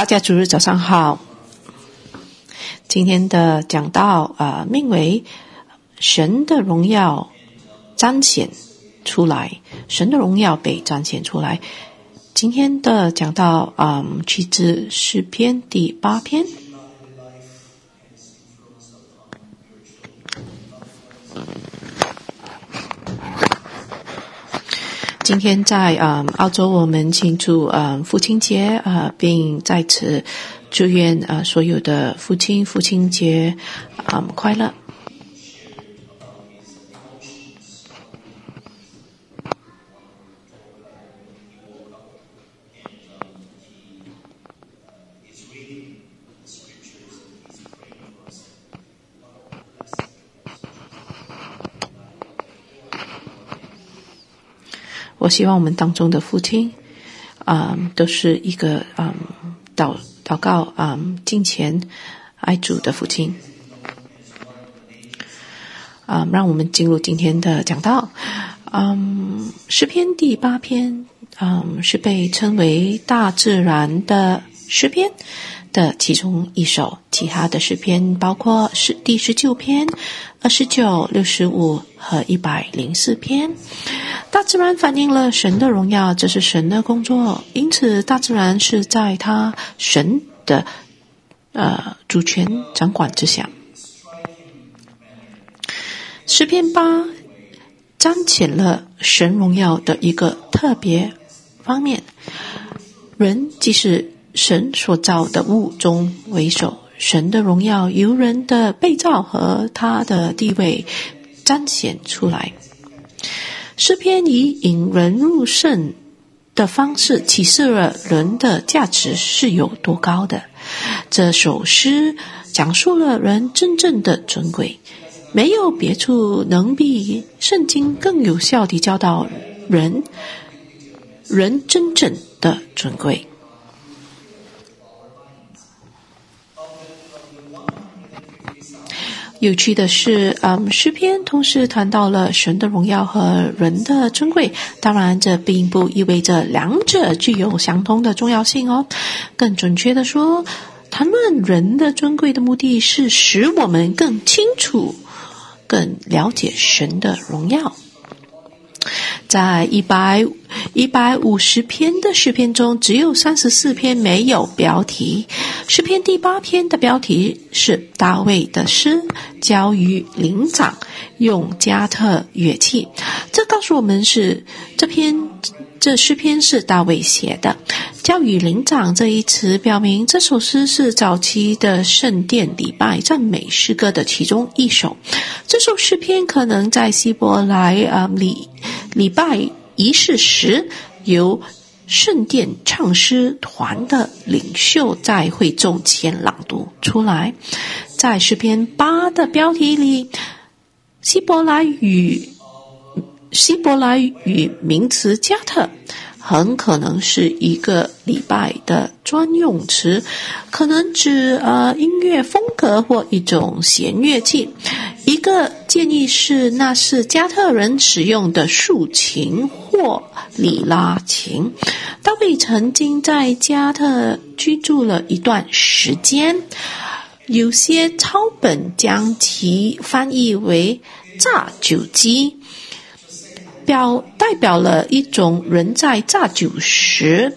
大家主日早上好。今天的讲道命为神的荣耀彰显出来，神的荣耀被彰显出来。今天的讲道取自诗篇第8篇。今天在澳洲我们庆祝父亲节并在此祝愿所有的父亲节快乐。我希望我们当中的父亲都是一个祷告敬虔爱主的父亲。让我们进入今天的讲道。诗篇第8篇是被称为大自然的诗篇的其中一首，其他的诗篇包括第19篇、29、65和104篇。大自然反映了神的荣耀，这是神的工作，因此大自然是在神的主权掌管之下。诗篇8彰显了神荣耀的一个特别方面，人既是神所造的物中为首，神的荣耀由人的被造和他的地位彰显出来。诗篇以引人入胜的方式启示了人的价值是有多高的。这首诗讲述了人真正的尊贵，没有别处能比圣经更有效地教导人真正的尊贵。有趣的是诗篇同时谈到了神的荣耀和人的尊贵，当然这并不意味着两者具有相同的重要性哦。更准确的说，谈论人的尊贵的目的是使我们更清楚更了解神的荣耀。在150篇的诗篇中，只有34篇没有标题。诗篇第8篇的标题是大卫的诗，交与灵长，用加特乐器。这告诉我们这诗篇是大卫写的。交与灵长这一词表明这首诗是早期的圣殿礼拜赞美诗歌的其中一首。这首诗篇可能在希伯来礼拜仪式时由圣殿唱诗团的领袖在会众前朗读出来。在诗篇8的标题里，希伯来语名词加特很可能是一个礼拜的专用词，可能指音乐风格或一种弦乐器。一个建议是那是加特人使用的竖琴或里拉琴。大卫曾经在加特居住了一段时间，有些抄本将其翻译为榨酒机，代表了一种人在榨酒时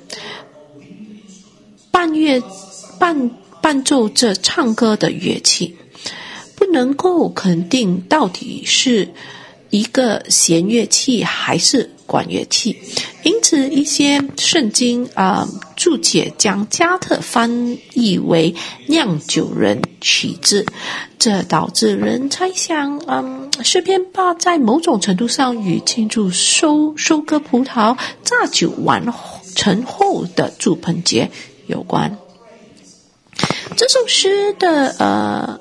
伴奏着唱歌的乐器。不能够肯定到底是一个弦乐器还是管乐器，因此一些圣经注解将加特翻译为酿酒人曲子，这导致人猜想诗篇8在某种程度上与庆祝收割葡萄榨酒完成后的祝棚节有关。这首诗的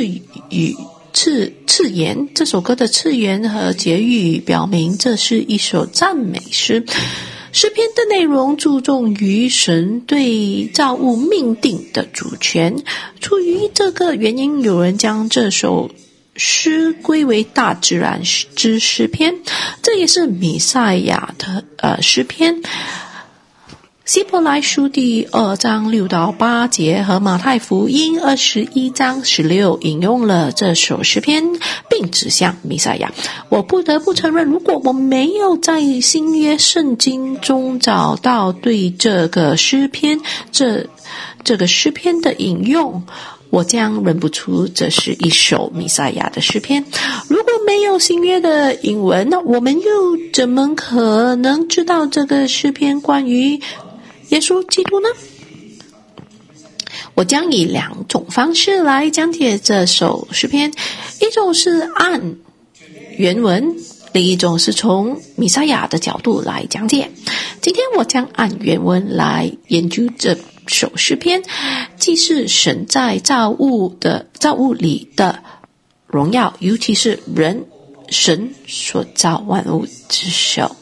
次言，这首歌的次言和结语表明这是一首赞美诗。诗篇的内容注重于神对造物命定的主权，出于这个原因，有人将这首诗归为大自然之诗篇，这也是弥赛亚的诗篇。 希伯来书第2章6到8节和马太福音21章16引用了这首诗篇，并指向弥赛亚。我不得不承认，如果我没有在新约圣经中找到对这个诗篇这个诗篇的引用，我将认不出这是一首弥赛亚的诗篇。如果没有新约的引文，那我们又怎么可能知道这个诗篇关于耶稣基督呢？我将以2种方式来讲解这首诗篇，一种是按原文，另一种是从弥赛亚的角度来讲解。今天我将按原文来研究这首诗篇，既是神在造物里的荣耀，尤其是神所造万物之首。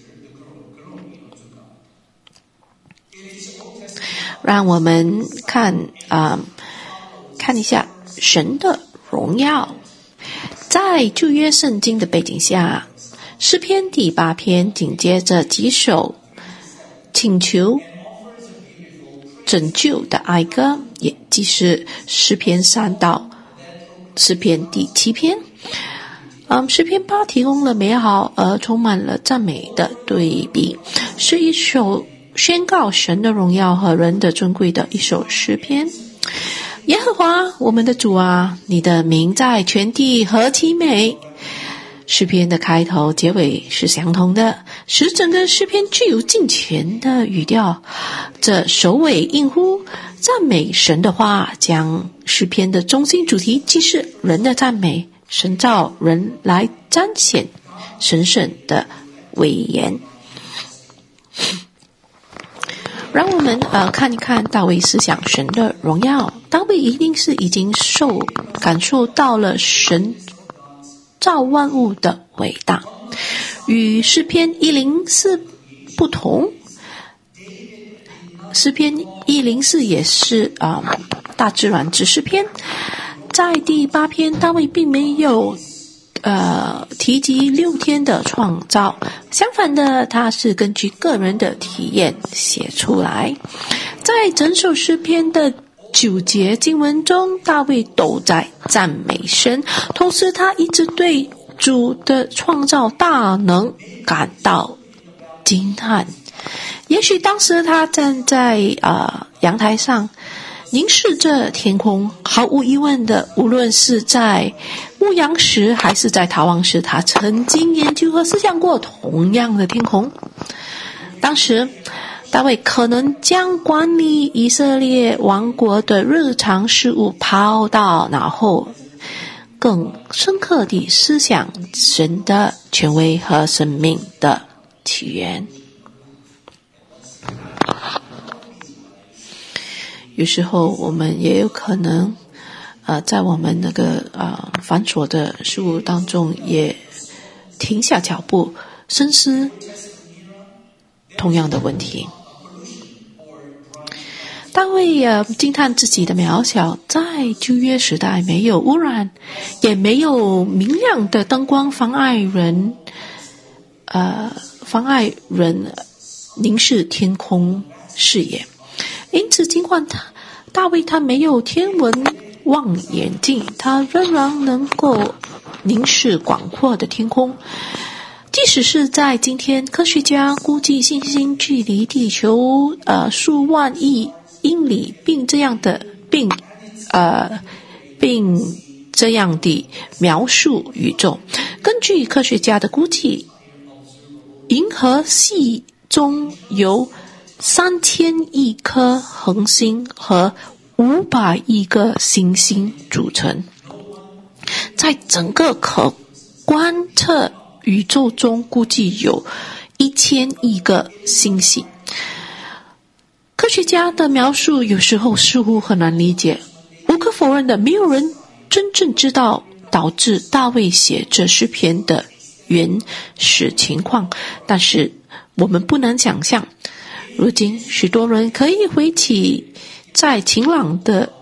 让我们看一下神的荣耀。在旧约圣经的背景下，诗篇第8篇紧接着几首请求拯救的哀歌，也即是诗篇3到诗篇第7篇。诗篇8提供了美好而充满了赞美的对比，是一首宣告神的荣耀和人的尊贵的一首诗篇。耶和华我们的主啊，你的名在全地何其美。诗篇的开头结尾是相同的，使整个诗篇具有敬虔的语调。这首尾应呼赞美神的话，将诗篇的中心主题既是人的赞美，神造人来彰显神圣的威严。让我们看一看大卫思想神的荣耀。大卫一定是已经感受到了神造万物的伟大。与诗篇104不同，诗篇104也是大自然之诗篇。在第8篇，大卫并没有提及6天的创造，相反的，他是根据个人的体验写出来。在整首诗篇的9节经文中，大卫都在赞美神，同时他一直对主的创造大能感到惊叹。也许当时他站在阳台上凝视着天空，毫无疑问的，无论是在牧羊时还是在逃亡时，他曾经研究和思想过同样的天空。当时大卫可能将管理以色列王国的日常事务抛到脑后，更深刻地思想神的权威和生命的起源。有时候我们也有可能在我们那个繁琐的事物当中也停下脚步，深思同样的问题。大卫惊叹自己的渺小，在旧约时代没有污染，也没有明亮的灯光妨碍人凝视天空视野。因此尽管大卫他没有天文望远镜，他仍然能够凝视广阔的天空。即使是在今天，科学家估计星星距离地球数万亿英里，并这样的描述宇宙。根据科学家的估计，银河系中有3000亿颗恒星和500亿个星星组成。在整个可观测宇宙中，估计有1000亿个星系。科学家的描述有时候似乎很难理解，无可否认的，没有人真正知道导致大卫写这诗篇的原始情况，但是我们不难想象，如今许多人可以回起在晴朗的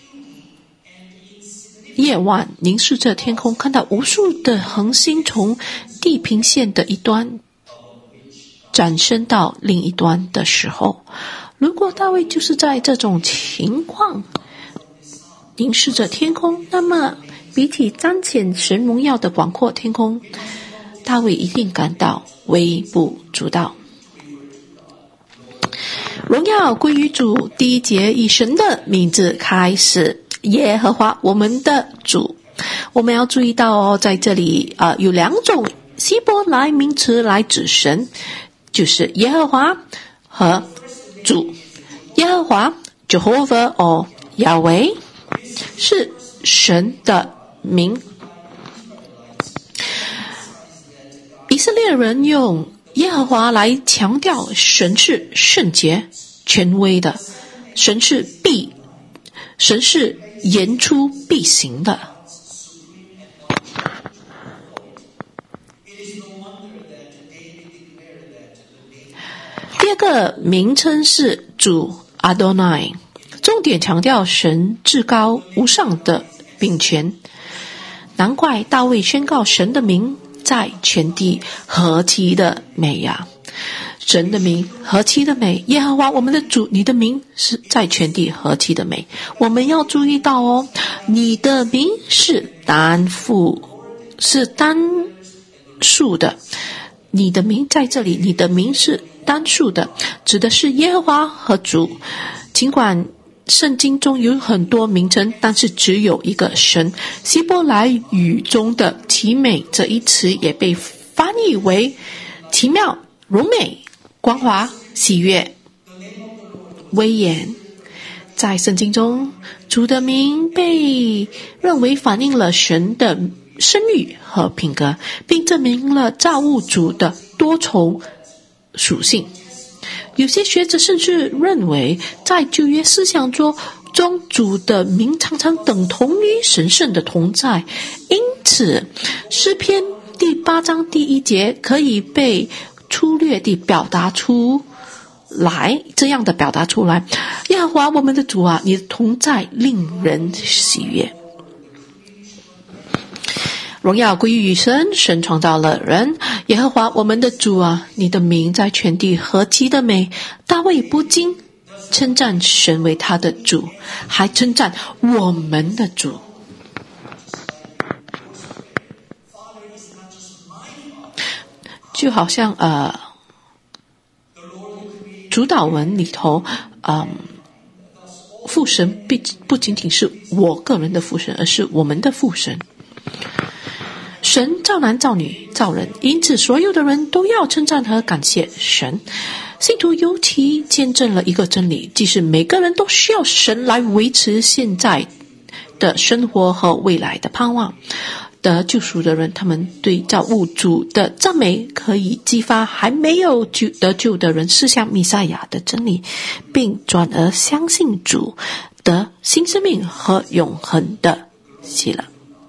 夜晚，凝视着天空，看到无数的恒星从地平线的一端转身到另一端的时候，如果大卫就是在这种情况凝视着天空，那么比起彰显神荣耀的广阔天空，大卫一定感到微不足道。荣耀归于主，第一节以神的名字开始，耶和华我们的主。我们要注意到在这里有两种希伯来名词来指神，就是耶和华和主。耶和华 Jehovah or Yahweh 是神的名。以色列人用耶和华来强调神是圣洁权威的，神是言出必行的。第二个名称是主 Adonai， 重点强调神至高无上的秉权。难怪大卫宣告神的名在全地何其的美呀！神的名何其的美，耶和华我们的主，你的名是在全地何其的美。我们要注意到你的名是单数的，你的名在这里，你的名是单数的，指的是耶和华和主。尽管圣经中有很多名称，但是只有一个神。希伯来语中的奇美这一词也被翻译为奇妙、荣美、光华、喜悦、威严。在圣经中，主的名被认为反映了神的声誉和品格，并证明了造物主的多重属性。有些学者甚至认为，在旧约思想中主的名常常等同于神圣的同在，因此诗篇第8章第1节可以被粗略地表达出来，这样的表达出来：耶和华我们的主啊，你的同在令人喜悦。荣耀归于神，神创造了人。耶和华我们的主啊，你的名在全地何其的美。大卫不仅称赞神为他的主，还称赞我们的主。就好像主祷文里头父神不仅仅是我个人的父神，而是我们的父神。神造男造女造人，因此所有的人都要称赞和感谢神。信徒尤其见证了一个真理，即是每个人都需要神来维持现在的生活和未来的盼望。得救赎的人，他们对造物主的赞美可以激发还没有得救的人思想弥赛亚的真理，并转而相信主得新生命和永恒的喜乐。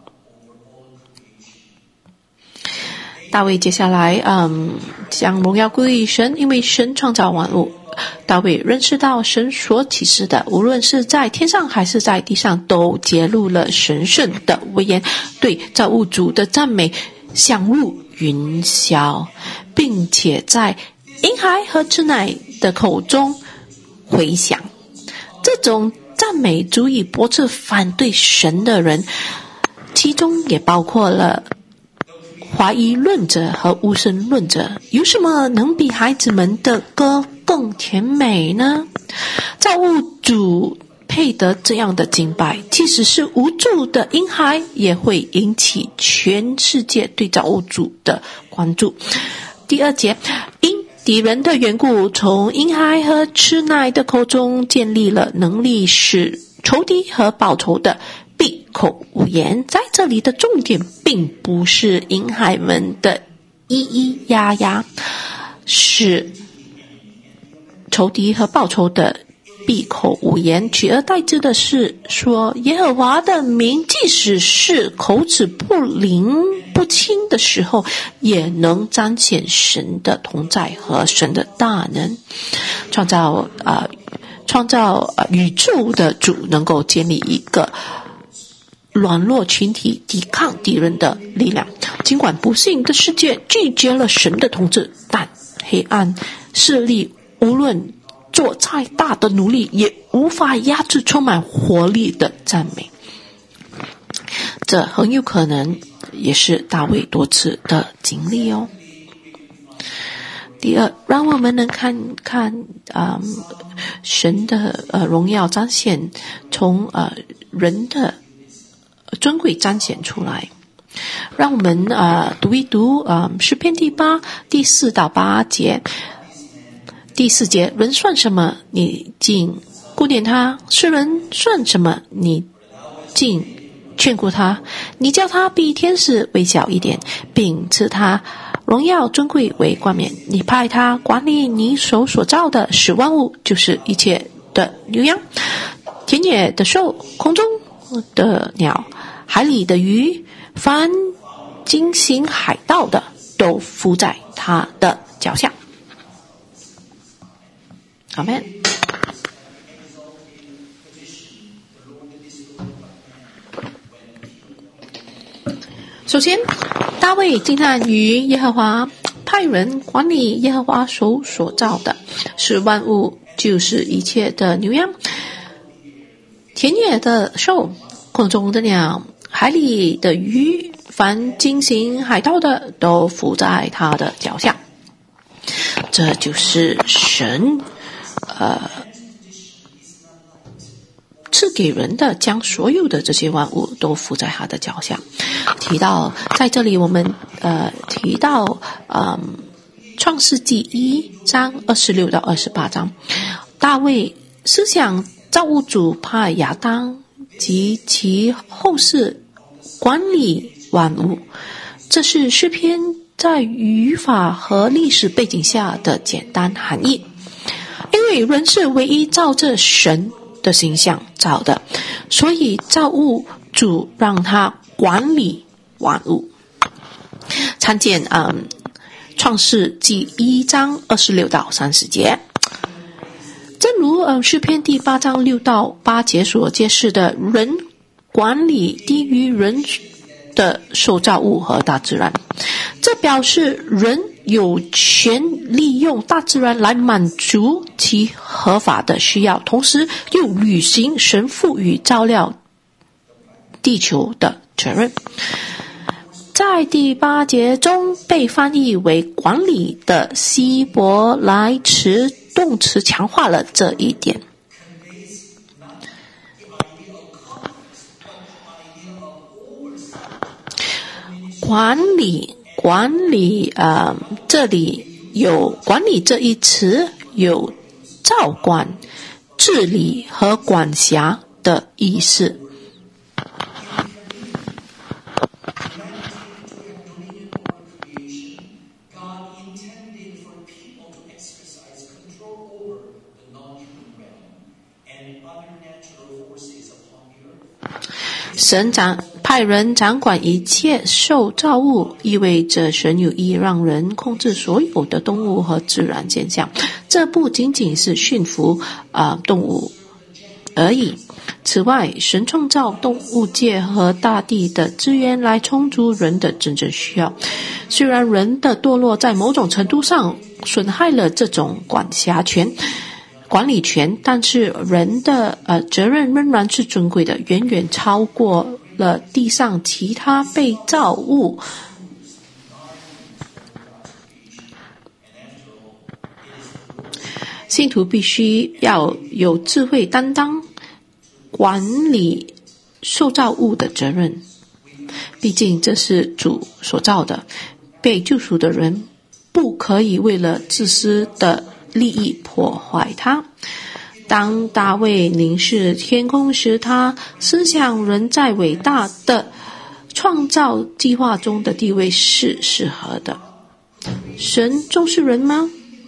大卫接下来将荣耀归于神，因为神创造万物。大卫认识到神所启示的，无论是在天上还是在地上，都揭露了神圣的威严，对造物主的赞美响入云霄，并且在婴孩和吃奶的口中回响。这种赞美足以驳斥反对神的人，其中也包括了怀疑论者和无神论者。有什么能比孩子们的歌更甜美呢？造物主配得这样的敬拜，即使是无助的婴孩也会引起全世界对造物主的关注。第2节，因敌人的缘故，从婴孩和吃奶的口中建立了能力，使仇敌和报仇的闭口无言。在这里的重点并不是婴孩们的咿咿呀呀，是仇敌和报仇的闭口无言，取而代之的是说，耶和华的名即使是口齿不灵不清的时候，也能彰显神的同在和神的大能。创造宇宙的主能够建立一个软弱群体抵抗敌人的力量。尽管不幸的世界拒绝了神的统治，但黑黑暗势力无论做再大的努力也无法压制充满活力的赞美。这很有可能也是大卫多次的经历哦。第二，让我们能看看神的荣耀彰显，从人的尊贵彰显出来。让我们读一读诗篇第4到8节。第4节，人算什么，你竟顾念他；世人算什么，你竟眷顾他。你叫他比天使微小一点，并赐他荣耀尊贵为冠冕。你派他管理你手所造的，使万物，就是一切的牛羊、田野的兽、空中的鸟、海里的鱼，凡经行海道的，都伏在他的脚下。阿们。首先，大卫惊叹于耶和华，派人管理耶和华手所造的，使万物，就是一切的牛羊、田野的兽、空中的鸟、海里的鱼，凡经行海道的，都伏在他的脚下。这就是神赐给人的，将所有的这些万物都伏在他的脚下。在这里我们提到创世纪1章26到28章，大卫思想造物主派亚当及其后世管理万物，这是诗篇在语法和历史背景下的简单含义。因为人是唯一照着神的形象造的，所以造物主让他管理万物。参见创世纪1章26到30节。正如诗篇第8章6到8节所揭示的，人管理低于人的受造物和大自然，这表示人有权利用大自然来满足其合法的需要，同时又履行神赋予照料地球的责任。在第8节中被翻译为管理的希伯来词动词强化了这一点。管理这里有管理这一词，有照管、治理和管辖的意思。神派人掌管一切受造物，意味着神有意让人控制所有的动物和自然现象。这不仅仅是驯服动物而已。此外，神创造动物界和大地的资源来充足人的真正需要。虽然人的堕落在某种程度上损害了这种管理权，但是人的责任仍然是尊贵的，远远超过了地上其他被造物。信徒必须要有智慧担当管理受造物的责任，毕竟这是主所造的。被救赎的人不可以为了自私的利益破坏它。当大卫凝视天空时，他思想人在伟大的创造计划中的地位是适合的。神重视人吗？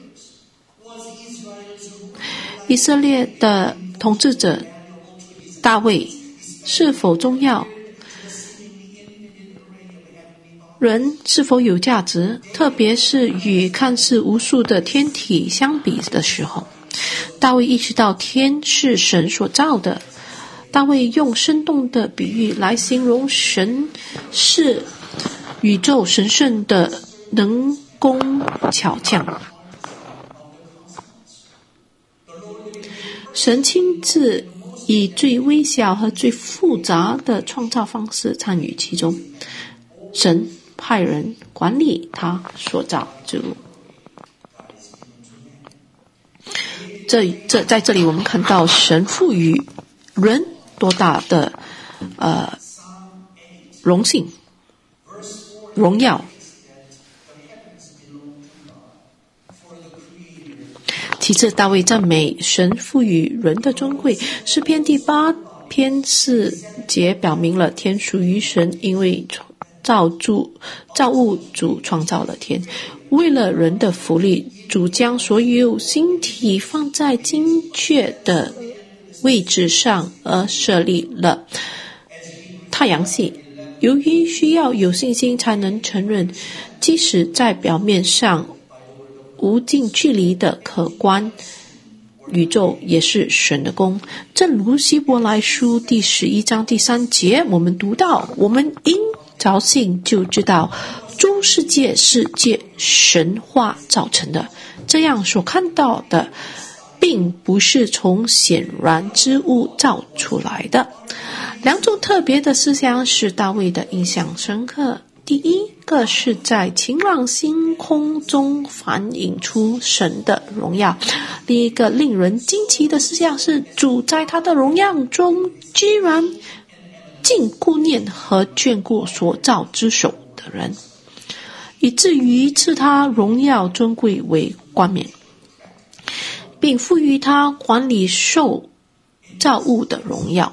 以色列的统治者大卫是否重要？人是否有价值？特别是与看似无数的天体相比的时候，大卫意识到天是神所造的。大卫用生动的比喻来形容神是宇宙神圣的能工巧匠。 神亲自以最微小和最复杂的创造方式参与其中，神派人管理他所造之物。在这里我们看到神赋予人多大的荣幸、荣耀。其次，大卫赞美神赋予人的尊贵。诗篇第8篇4节表明了天属于神，因为造物主创造了天，为了人的福利，主将所有星体放在精确的位置上而设立了太阳系。由于需要有信心才能承认，即使在表面上无近距离的可观，宇宙也是神的工。正如希伯来书第11章第3节我们读到，我们因着信就知道诸世界是借神话造成的，这样所看到的并不是从显然之物造出来的。两种特别的思想使大卫的印象深刻。第一个是在晴朗星空中反映出神的荣耀，另一个令人惊奇的思想是主在他的荣耀中居然尽顾念和眷顾所造之手的人，以至于赐他荣耀尊贵为冠冕，并赋予他管理受造物的荣耀。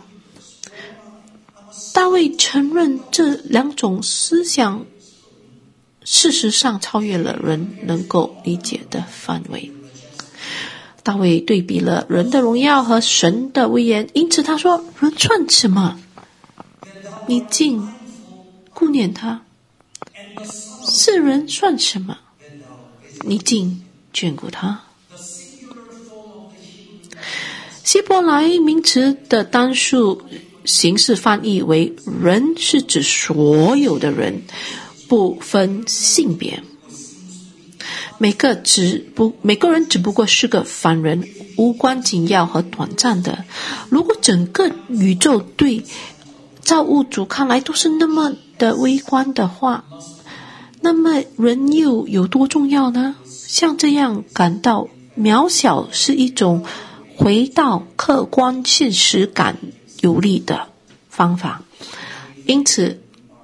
大卫承认这两种思想事实上超越了人能够理解的范围。大卫对比了人的荣耀和神的威严，因此他说，人算什么？你竟顾念他；世人算什么？你竟眷顾他。希伯来名词的单数形式翻译为人，是指所有的人，不分性别。每个人只不过是个凡人，无关紧要和短暂的。如果整个宇宙对造物主看来都是那么的微观的话，那么人又有多重要呢？像这样感到渺小是一种回到客观现实感有利的方法。因此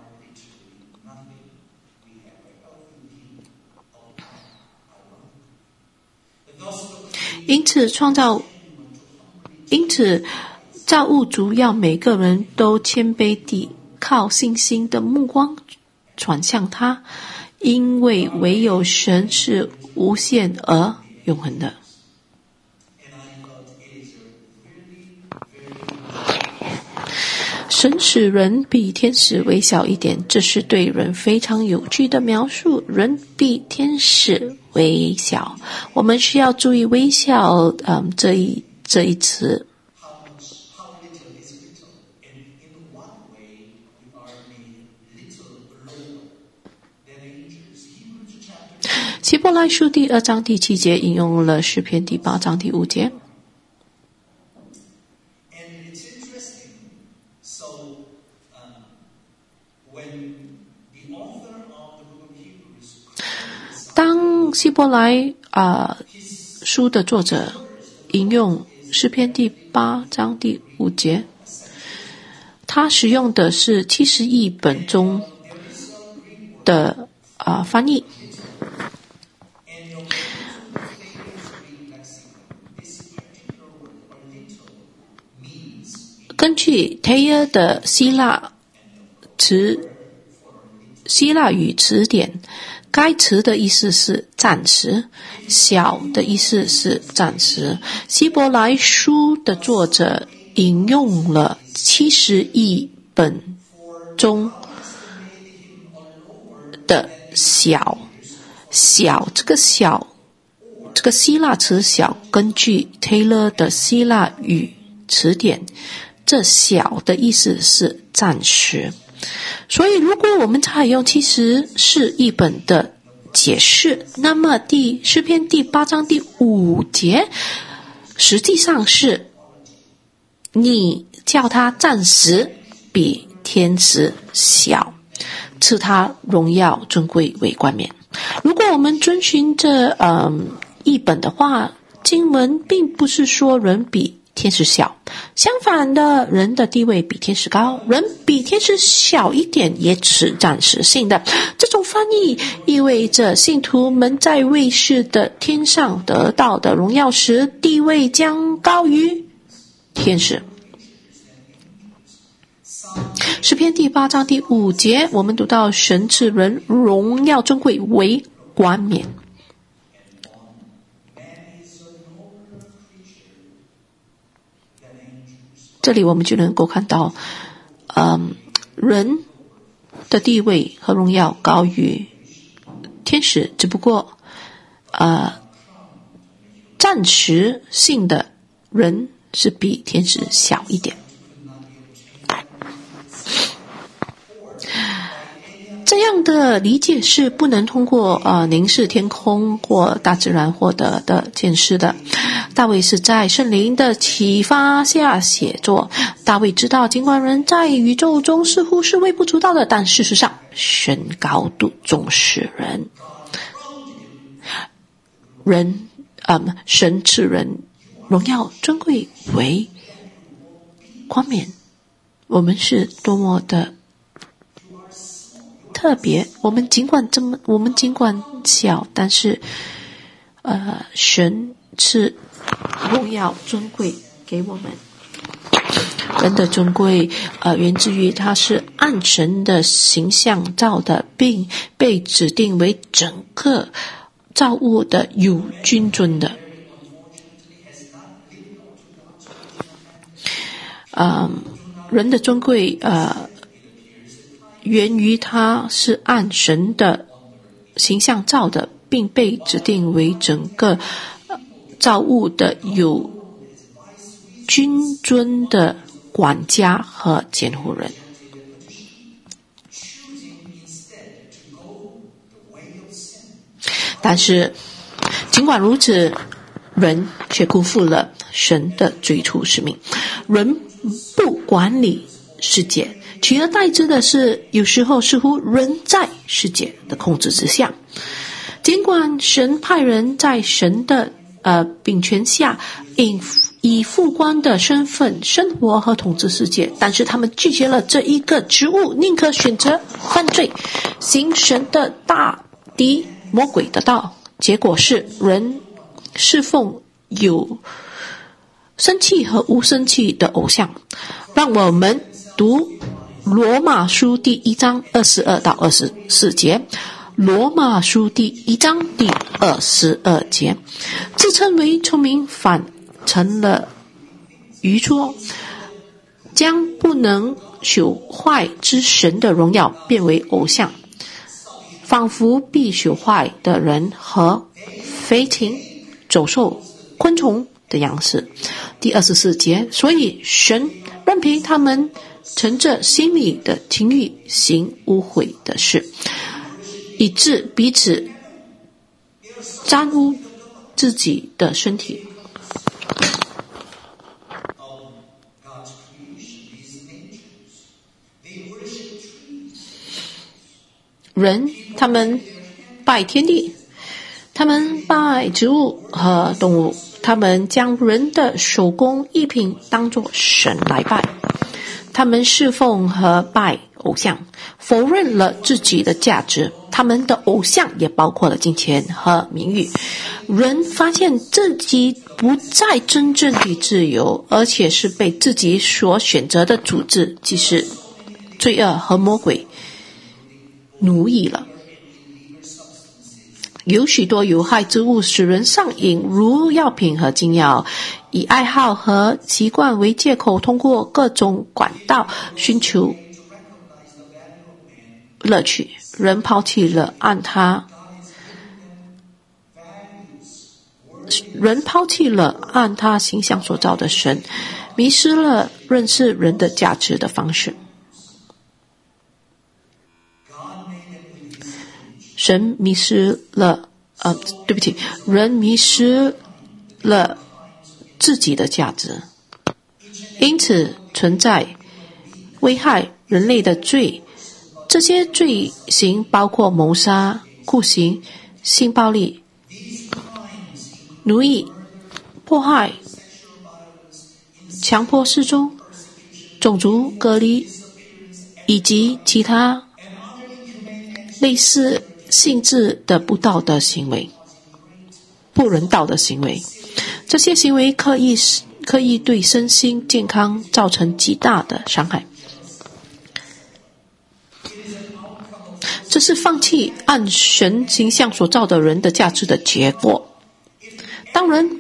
造物主要每个人都谦卑地靠信心的目光转向他，因为唯有神是无限而永恒的。神使人比天使微小一点，这是对人非常有趣的描述。人比天使微小，我们需要注意微小这一词。希伯来书第2章第7节引用了诗篇第8章第5节。当希伯来书的作者引用诗篇第8章第5节，他使用的是70译本中的翻译。根据 Taylor 的希腊语词典，该词的意思是暂时，小的意思是暂时。希伯来书的作者引用了70译本中的小，这个希腊词小，根据 Taylor 的希腊语词典，这小的意思是暂时。所以如果我们采用74译本的解释，那么诗篇第8章第5节实际上是你叫他暂时比天使小，赐他荣耀尊贵为冠冕。如果我们遵循这译本的话，经文并不是说人比天使小，相反的，人的地位比天使高，人比天使小一点也是暂时性的。这种翻译意味着信徒们在未世的天上得到的荣耀时，地位将高于天使。诗篇第8章第5节，我们读到神赐人荣耀尊贵为冠冕。这里我们就能够看到人的地位和荣耀高于天使，只不过暂时性的人是比天使小一点。这样的理解是不能通过凝视天空或大自然获得的见识的。大卫是在圣灵的启发下写作。大卫知道，尽管人在宇宙中似乎是微不足道的，但事实上神高度重视人。神赐人荣耀尊贵为冠冕。我们是多么的特别，我们尽管小，但是神赐荣耀尊贵给我们。人的尊贵源自于他是按神的形象造的，并被指定为整个造物的有君尊的。人的尊贵源于他是按神的形象造的，并被指定为整个造物的有君尊的管家和监护人。但是尽管如此，人却辜负了神的最初使命。人不管理世界，取而代之的是有时候似乎人在世界的控制之下。尽管神派人在神的秉权下以副官的身份生活和统治世界，但是他们拒绝了这一个职务，宁可选择犯罪，行神的大敌魔鬼的道。结果是人侍奉有生气和无生气的偶像。让我们读罗马书第1章22到24节。罗马书第1章第22节，自称为聪明，反成了愚拙，将不能朽坏之神的荣耀变为偶像，仿佛必朽坏的人和飞禽、走兽、昆虫的样式。第24节，所以神任凭他们乘着心里的情欲行污秽的事，以致彼此沾污自己的身体。人他们拜天地，他们拜植物和动物，他们将人的手工艺品当作神来拜，他们侍奉和拜偶像，否认了自己的价值。他们的偶像也包括了金钱和名誉。人发现自己不再真正的自由，而且是被自己所选择的组织，即是罪恶和魔鬼奴役了。有许多有害之物使人上瘾，如药品和禁药，以爱好和习惯为借口，通过各种管道寻求乐趣。人抛弃了按他形象所造的神，迷失了认识人的价值的方式。人迷失了人迷失了自己的价值。 因此存在危害人类的罪。这些罪行包括谋杀、酷刑、性暴力、奴役、迫害、强迫失踪、种族隔离以及其他类似性质的不道德行为、不人道的行为。这些行为刻意对身心健康造成极大的伤害。这是放弃按神形象所造的人的价值的结果。当然，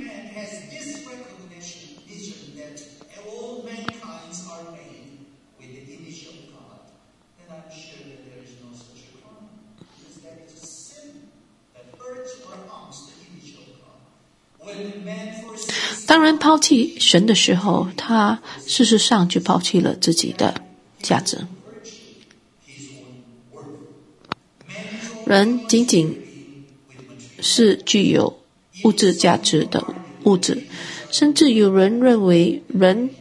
抛弃神的时候，他事实上就抛弃了自己的价值。人仅仅是具有物质价值的物质，甚至有人认为人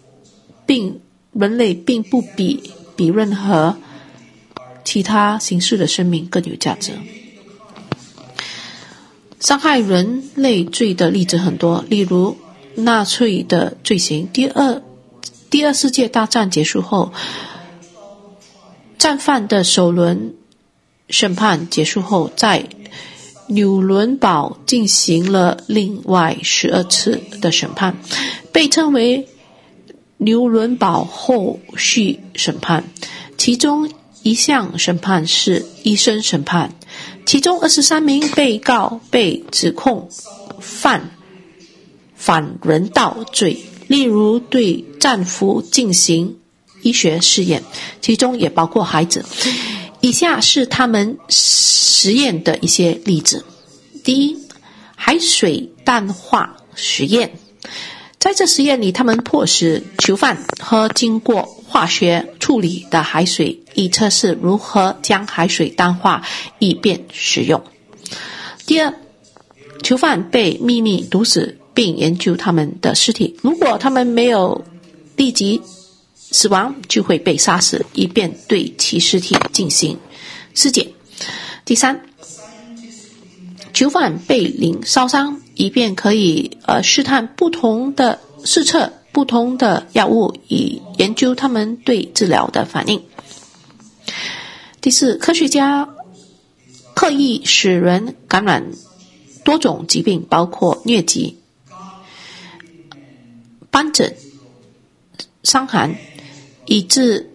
类并不比任何其他形式的生命更有价值。伤害人类罪的例子很多，例如纳粹的罪行。第二世界大战结束后，战犯的首轮审判结束后，在纽伦堡进行了另外12次的审判，被称为纽伦堡后续审判。其中一项审判是医生审判，其中23名被告被指控犯反人道罪，例如对战俘进行医学试验，其中也包括孩子。以下是他们实验的一些例子。第一，海水淡化实验。在这实验里，他们迫使囚犯喝经过化学处理的海水，以测试如何将海水淡化，以便食用。第二，囚犯被秘密毒死，并研究他们的尸体，如果他们没有立即死亡，就会被杀死，以便对其尸体进行尸检。第三，囚犯被淋烧伤，以便可以试测不同的药物，以研究他们对治疗的反应。第四，科学家刻意使人感染多种疾病，包括疟疾、斑疹、伤寒，以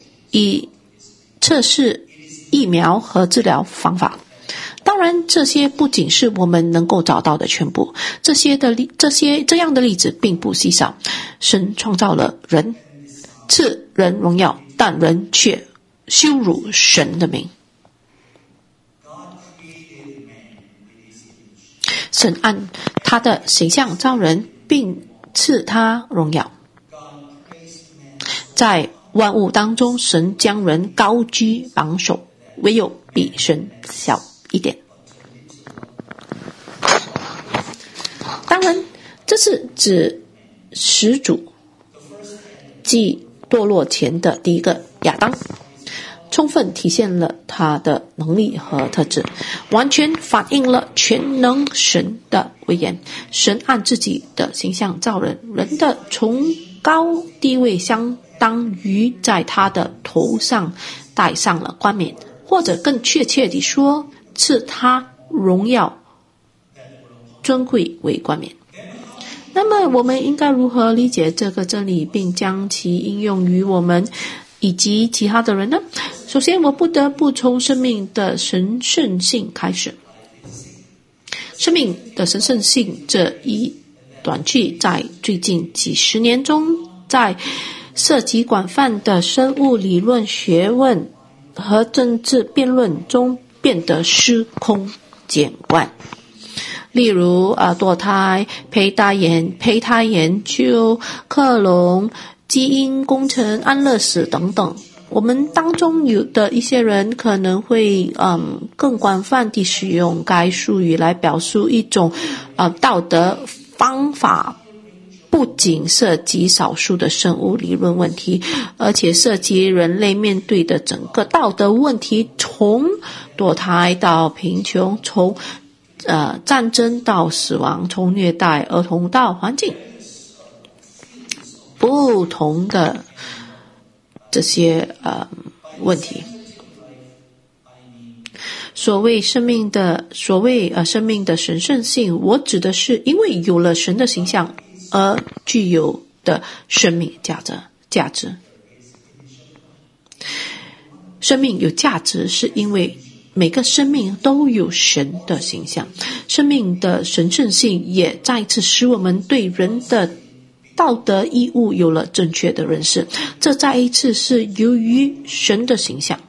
测试疫苗和治疗方法。当然，这些不仅是我们能够找到的全部，这样的例子并不稀少。神创造了人，赐人荣耀，但人却羞辱神的名。神按他的形象造人，并赐他荣耀。在万物当中，神将人高居榜首，唯有比神小一点。当然，这是指始祖，即堕落前的第一个亚当，充分体现了他的能力和特质，完全反映了全能神的威严。神按自己的形象造人，人的崇高地位相当于在他的头上戴上了冠冕，或者更确切地说，赐他荣耀尊贵为冠冕。那么我们应该如何理解这个真理，并将其应用于我们以及其他的人呢？首先，我不得不从生命的神圣性开始。生命的神圣性这一短句在最近几十年中，在涉及广泛的生物理论学问和政治辩论中变得司空见惯。例如堕胎、胚胎研究、克隆、基因工程、安乐死等等。我们当中有的一些人可能会更广泛地使用该术语来表述一种道德方法不仅涉及少数的生物理论问题，而且涉及人类面对的整个道德问题，从堕胎到贫穷，从战争到死亡，从虐待儿童到环境，不同的这些问题。所谓生命的神圣性，我指的是因为有了神的形象而具有的生命价值。生命有价值是因为每个生命都有神的形象，生命的神圣性也再次使我们对人的道德义务有了正确的认识，这再一次是由于神的形象。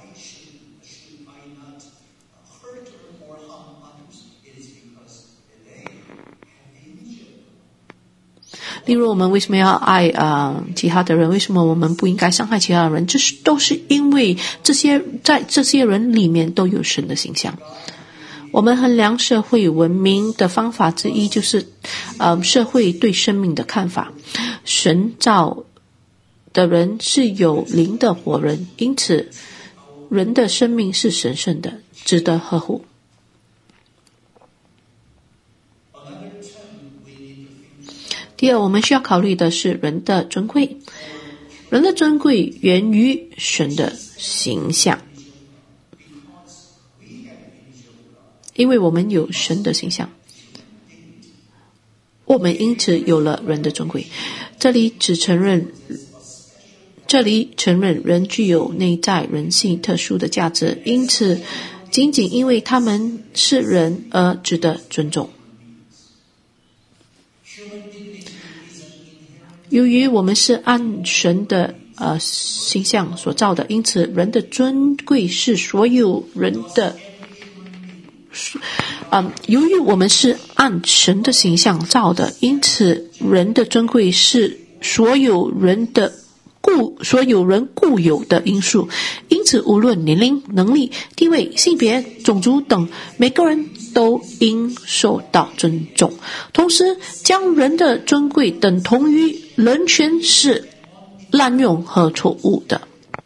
例如我们为什么要爱其他的人，为什么我们不应该伤害其他的人，这都是因为在这些人里面都有神的形象。我们衡量社会文明的方法之一就是社会对生命的看法。神造的人是有灵的活人，因此人的生命是神圣的，值得呵护。第二，我们需要考虑的是人的尊贵。人的尊贵源于神的形象，因为我们有神的形象，我们因此有了人的尊贵。这里承认人具有内在人性特殊的价值，因此仅仅因为他们是人而值得尊重。由于我们是按神的形象所造的，因此人的尊贵是所有人的由于我们是按神的形象造的，因此人的尊贵是所有人固有的因素。因此无论年龄、能力、地位、性别、种族等，每个人都应受到尊重。同时将人的尊贵等同于人权是滥用和错误的。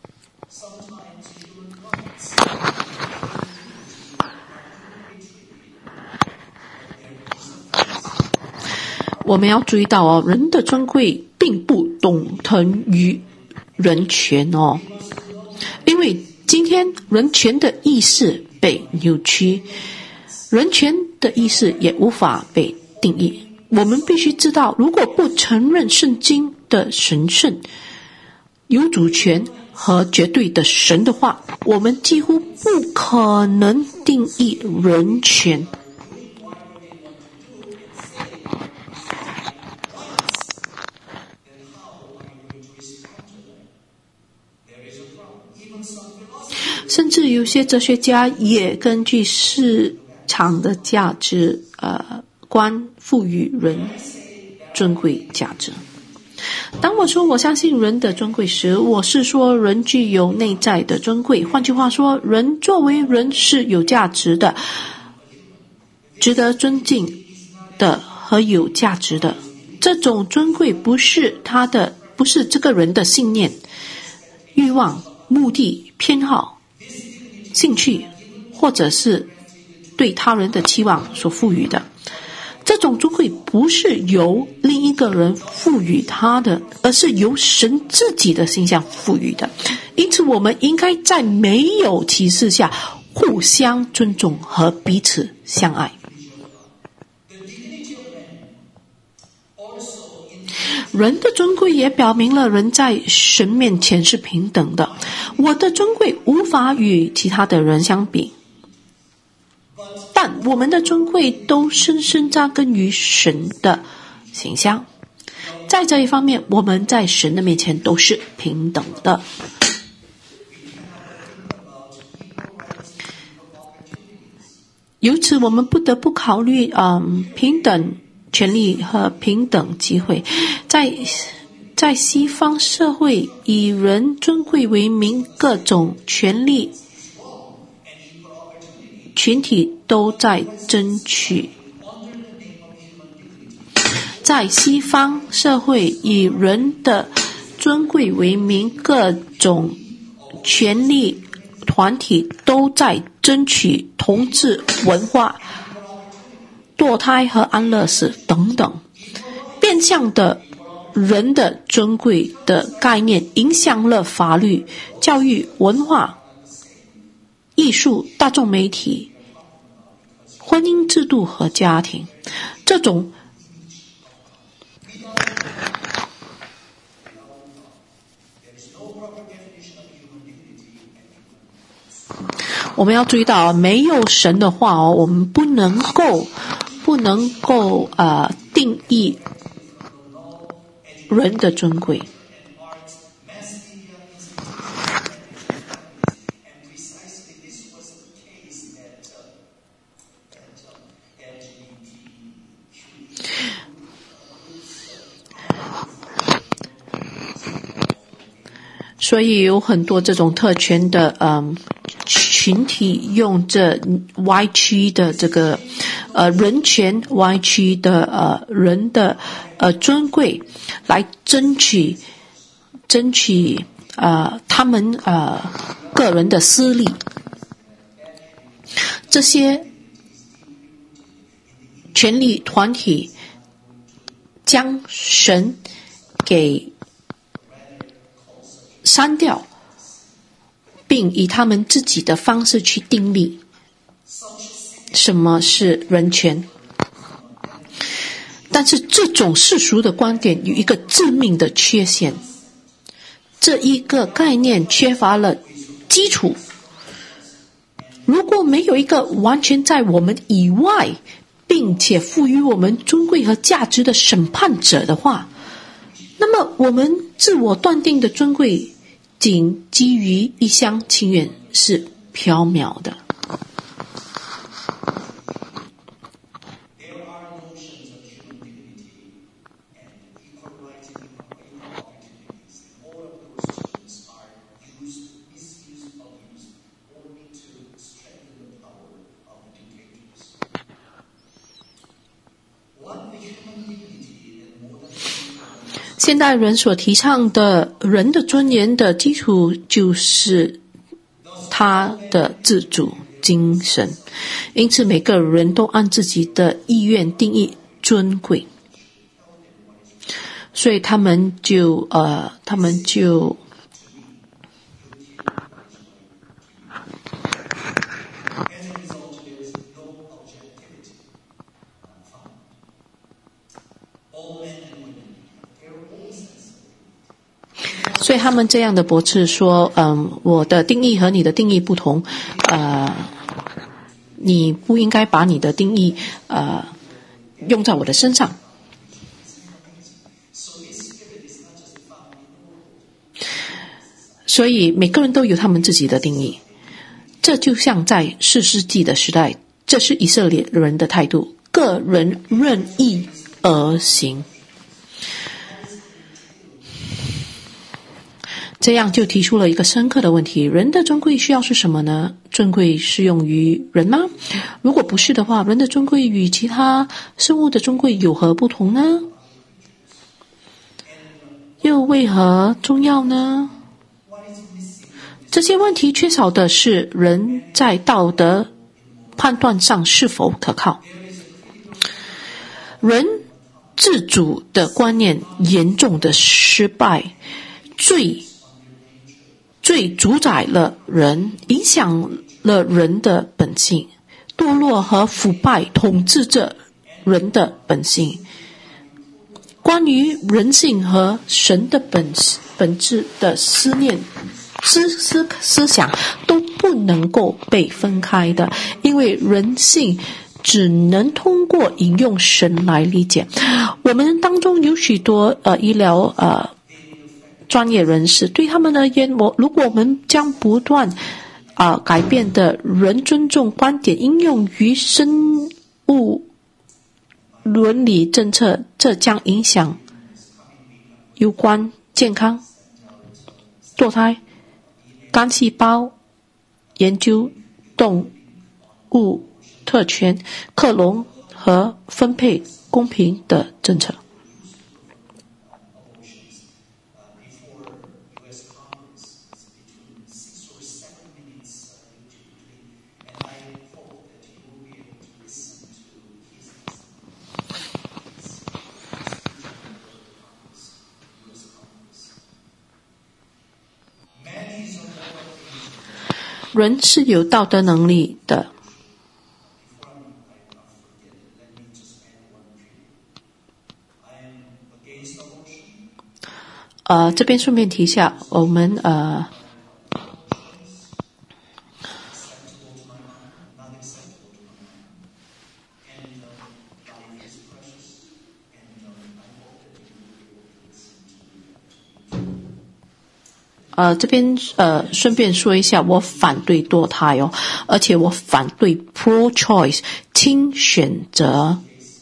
我们要注意到人的尊贵并不等于人权因为今天人权的意识被扭曲，人权的意识也无法被定义。我们必须知道，如果不承认圣经的神圣、有主权和绝对的神的话，我们几乎不可能定义人权。甚至有些哲学家也根据市场的价值观赋予人尊贵价值。当我说我相信人的尊贵时，我是说人具有内在的尊贵。换句话说，人作为人是有价值的，值得尊敬的和有价值的。这种尊贵不是这个人的信念、欲望、目的、偏好、兴趣或者是对他人的期望所赋予的。这种尊贵不是由另一个人赋予他的，而是由神自己的形象赋予的。因此我们应该在没有歧视下互相尊重和彼此相爱。人的尊贵也表明了人在神面前是平等的。我的尊贵无法与其他的人相比，但我们的尊贵都深深扎根于神的形象。在这一方面，我们在神的面前都是平等的。由此我们不得不考虑平等权利和平等机会。在西方社会，以人尊贵为名，各种权利群体都在争取。 在西方社会，以人的尊贵为名，各种权力团体都在争取同志文化、堕胎和安乐死等等，变相的人的尊贵的概念影响了法律、教育、文化、艺术、大众媒体、婚姻制度和家庭。这种我们要注意到，没有神的话我们不能够定义人的尊贵。所以有很多这种特权的群体用这歪曲的这个人权歪曲的人的尊贵来争取他们个人的私利。这些权力团体将神给删掉，并以他们自己的方式去定义什么是人权。但是这种世俗的观点有一个致命的缺陷，这一个概念缺乏了基础。如果没有一个完全在我们以外并且赋予我们尊贵和价值的审判者的话，那么我们自我断定的尊贵仅基于一厢情愿是缥缈的。现代人所提倡的人的尊严的基础就是他的自主精神，因此每个人都按自己的意愿定义尊贵，所以他们就这样的驳斥说，我的定义和你的定义不同，你不应该把你的定义用在我的身上。所以每个人都有他们自己的定义，这就像在4世纪的时代，这是以色列人的态度，个人任意而行。这样就提出了一个深刻的问题，人的尊贵需要是什么呢？尊贵适用于人吗？如果不是的话，人的尊贵与其他生物的尊贵有何不同呢？又为何重要呢？这些问题缺少的是人在道德判断上是否可靠。人自主的观念严重的失败，最主宰了人，影响了人的本性，堕落和腐败统治着人的本性。关于人性和神的本质的思想都不能够被分开的，因为人性只能通过引用神来理解。我们当中有许多医疗专业人士，对他们而言，如果我们将不断改变的人尊重观点应用于生物伦理政策，这将影响有关健康、堕胎、干细胞研究、动物特权、克隆和分配公平的政策。 人是有道德能力的。这边顺便提一下，我们这边顺便说一下，我反对堕胎哦，而且我反对 pro-choice 亲选择，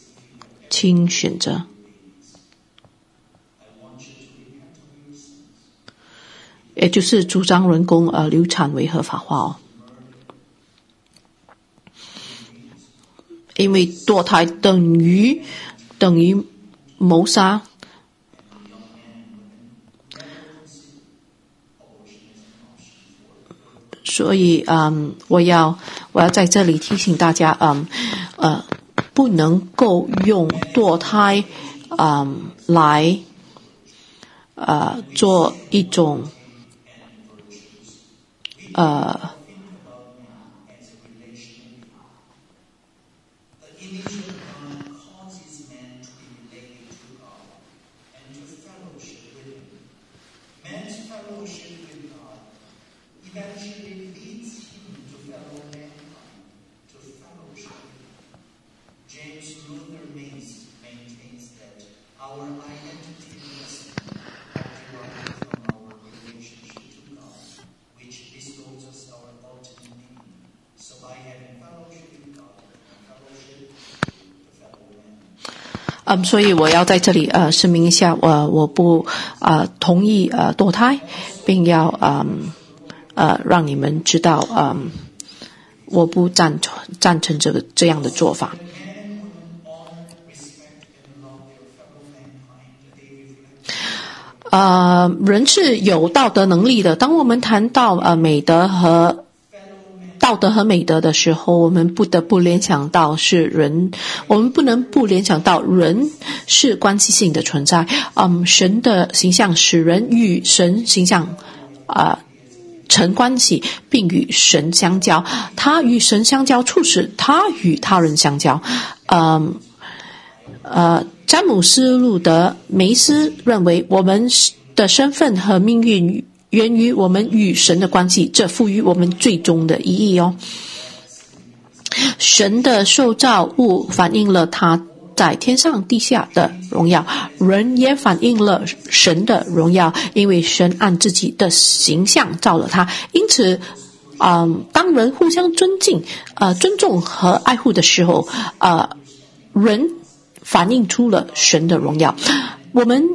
也就是主张人工流产为合法化哦，因为堕胎等于谋杀。所以我要在这里提醒大家不能够用堕胎来做一种所以我要在这里声明一下，我不同意堕胎，并要让你们知道我不赞成这样的做法。人是有道德能力的。当我们谈到道德和美德的时候，我们不得不联想到是人，我们不能不联想到人是关系性的存在。神的形象使人与神形象成关系，并与神相交。他与神相交，促使他与他人相交。詹姆斯·路德梅斯认为，我们的身份和命运源于我们与神的关系，这赋予我们最终的意义哦。神的受造物反映了他在天上地下的荣耀，人也反映了神的荣耀，因为神按自己的形象造了他。因此当人互相尊重和爱护的时候，人反映出了神的荣耀。我们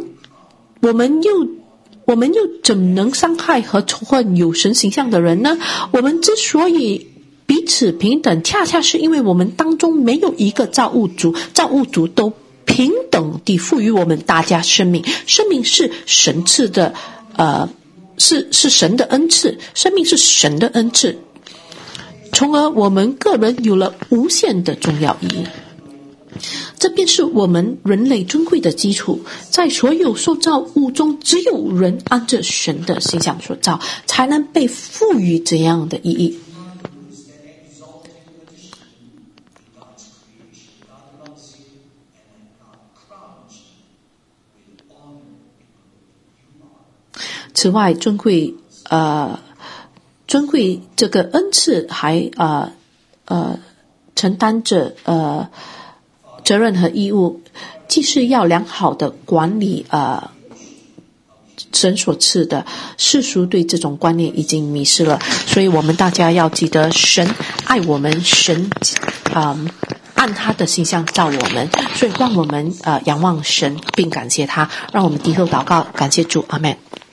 又怎能伤害和仇恨有神形象的人呢？我们之所以彼此平等，恰恰是因为我们当中没有一个造物主都平等地赋予我们大家生命。生命是神赐的，是神的恩赐，生命是神的恩赐，从而我们个人有了无限的重要意义。这便是我们人类尊贵的基础。在所有受造物中，只有人按着神的形象所造，才能被赋予这样的意义。此外，尊贵这个恩赐还承担着责任和义务，既是要良好的管理神所赐的。世俗对这种观念已经迷失了，所以我们大家要记得，神爱我们，神按他的形象造我们，所以让我们仰望神并感谢他。让我们低头祷告，感谢主，阿们。